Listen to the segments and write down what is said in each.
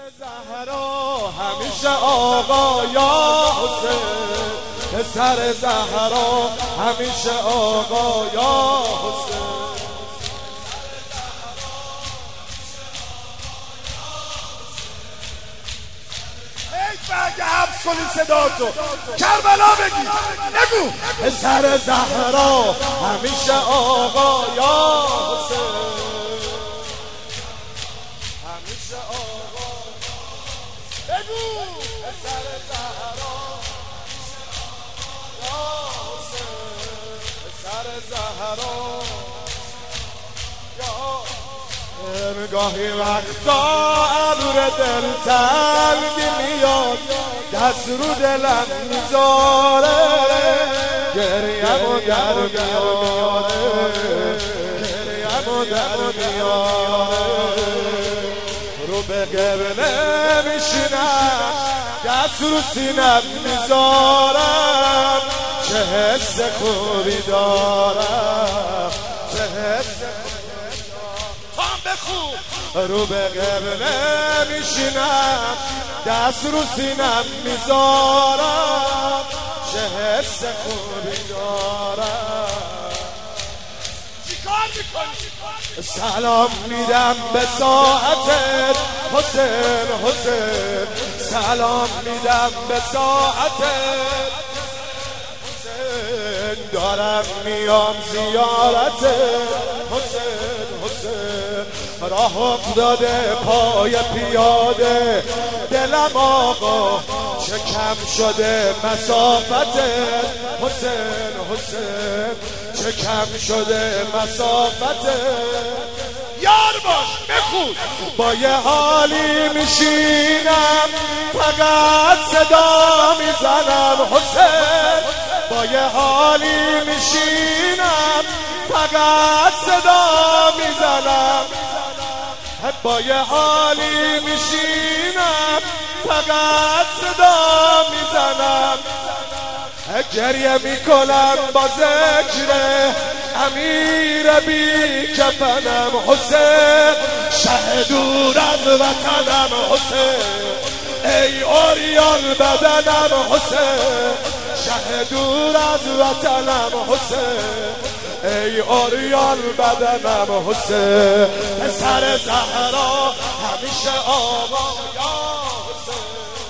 زهرا همیشه آقا یا حسین، پسر زهرا همیشه آقا یا حسین. اگه حبس کنی صداتو کربلا بگی نگو. پسر زهرا همیشه آقا یا حسین، همیشه آقا بگو. پسر زهرا یا حسین، پسر زهرا یا گاهی وقتا ابر دلتنگی میاد، دست رو دلم میذاره، گریم و در میاره، گریم و در میاره. رو به قبله میشینم، دست رو سینم میذارم، چه حس خوبی دارم، چه حس رو به قبله میشینم، دست رو سینم میذارم، چه حس خوبی دارم. چیکار میکنی؟ سلام میدم به ساعتت حسین، حسین سلام میدم به ساعتت حسین، دارم میام زیارتت حسین، حسین راه افتاده پای پیاده دلم آقا، چه کم شده مسافتت حسین، حسین چه کم شده مسافتت. یار باش بخون. با یه حالی میشینم فقط صدا میزنم حسین، با یه حالی میشینم فقط صدا میزنم، با یه حالی میشینم فقط صدا میزنم، گریه میکنم با ذکر امیر بی کفنم حسین، شه دور از وطنم حسین، ای اوریان بدنم حسین، شه دور از وطنم حسین، ای اوریان بدنم حسین، پسر زهرا همیشه آقا یا حسین.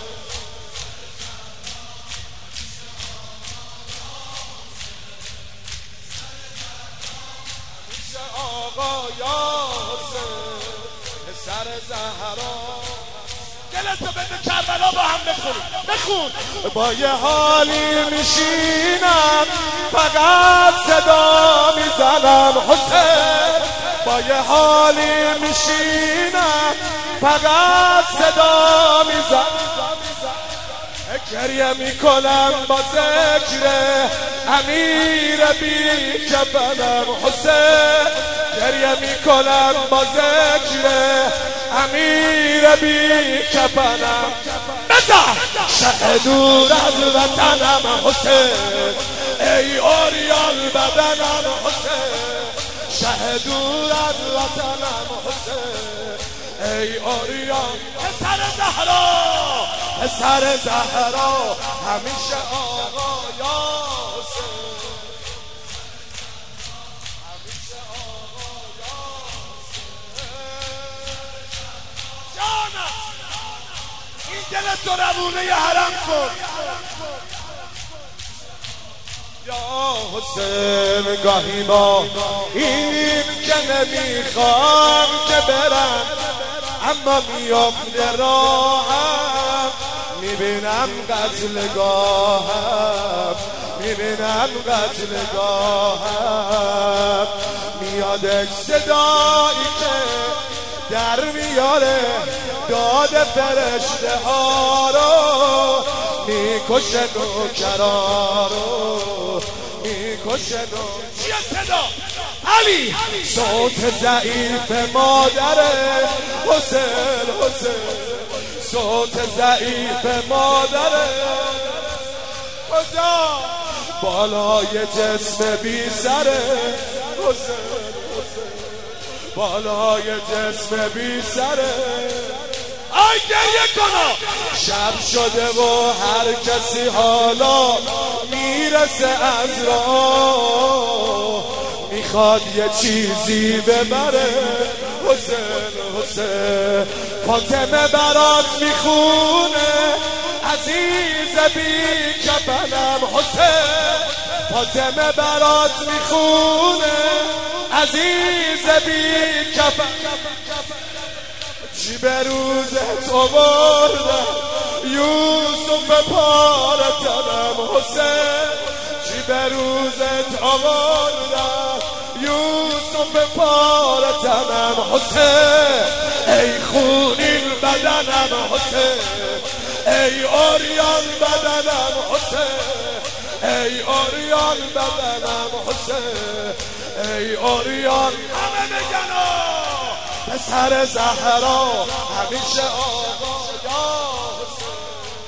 آقا یا حسین، پسر زهرا. دلتو بده کربلا با هم بخون. بخون. با یه حالی میشینم فقط صدا میزنم حسین، با یه حالی میشینم فقط صدا میزنم، گریه میکنم با ذکر امیر بی کفنم حسین، گریه میکنم با ذکر امیر بی کفنم. بزن. شه دور از وطنم حسین، ای اوریان بدنم حسین، شه دور از وطنم حسین، ای اوریان پسر زهرا، پسر زهرا همیشه آقا یا حسین، همیشه آقا یا حسین. جانم این دلتو روونه حرم کن. یا حسین گاهی با این که نمیخوام که برم، اما میافته راهم، میبینم قتلگاهم، میبینم قتلگاهم، میادش صدایی که در میاره داد فرشته ها رو، میکشه نوکرا رو، میکشه چیه صدا؟ علی صوت ضعیف مادره حسین، حسین صوت ضعیف مادره کجا بالای جسم بی سره حسین، بالای جسم بی سره. میخوای گریه کنم. شب شده و هر کسی حالا میرسه از راه، میخواد یه چیزی ببره. حسین فاطمه برات میخونه عزیز بی کفنم. حسین فاطمه برات میخونه عزیز بی کفن. چی به روزت آوردم یوسف پارتنم. حسین چی به روزت آوردم یوسف پارتنم. حسین ای خونین بدنم. حسین ای اوریان بدنم. حسین ای اوریان بدنم. حسین ای اوریان. همه بگن پسر زهرا همیشه آقا. یا حسین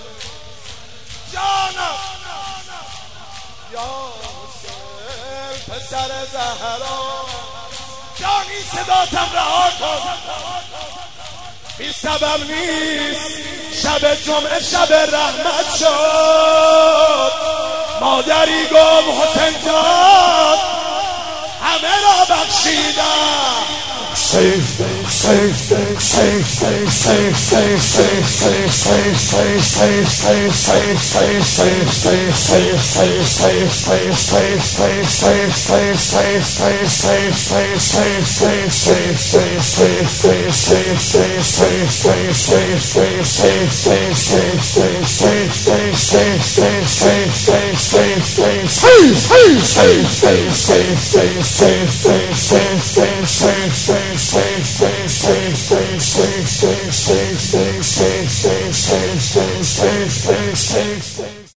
جانم یا حسین پسر زهرا. جان این صداتم رها کن. بی سبب نیست شب جمعه شب رحمت شد. مادری گفت حسین جان همه را بخشیدم.